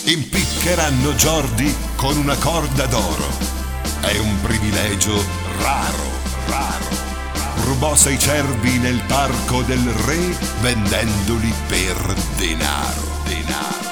Impiccheranno Jordi con una corda d'oro. È un privilegio raro, raro. Rubò 6 cervi nel parco del re vendendoli per denaro, denaro.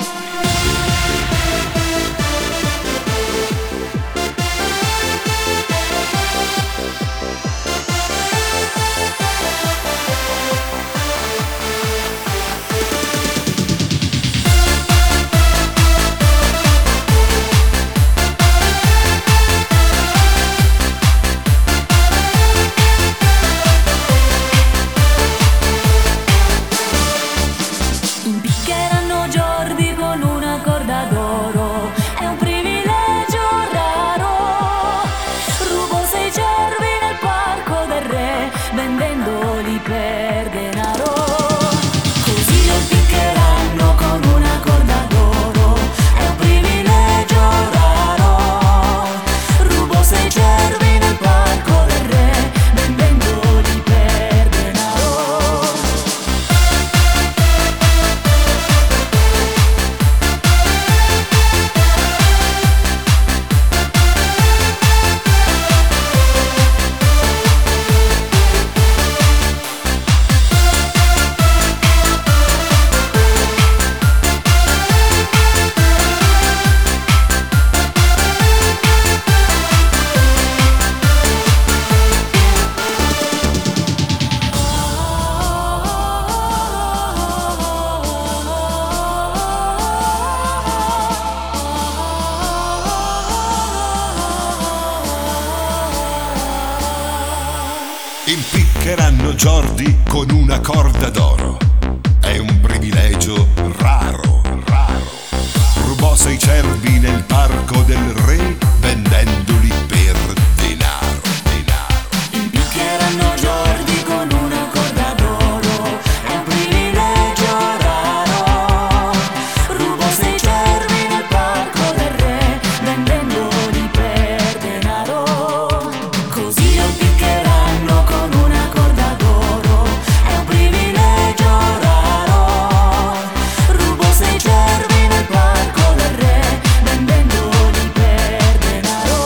Impiccheranno Jordi con una corda d'oro, è un privilegio raro. Rubò 6 cervi nel parco del re, vendendoli per denaro. Così lo impiccheranno con una corda d'oro, è un privilegio raro. Rubò 6 cervi nel parco del re, vendendoli per denaro. Impiccheranno Jordi con una corda d'oro. È un privilegio raro, raro. Rubò 6 cervi nel parco del re vendendoli per denaro, denaro. Impiccheranno Jordi con una corda d'oro, è un privilegio raro. Rubò 6 cervi nel parco del re, vendendoli per denaro. Così lo impiccheranno con una corda d'oro, è un privilegio raro. Rubò 6 cervi nel parco del re, vendendoli per denaro.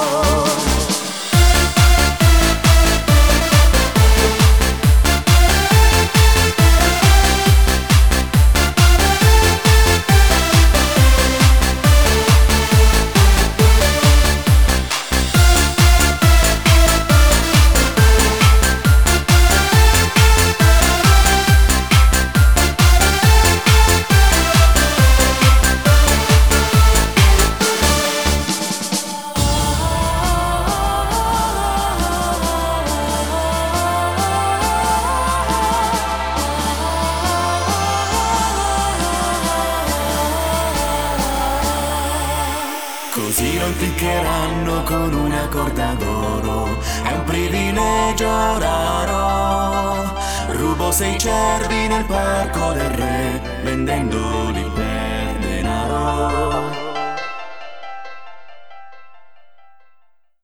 Così lo impiccheranno con una corda d'oro, è un privilegio raro. Rubò 6 cervi nel parco del re, vendendoli per denaro.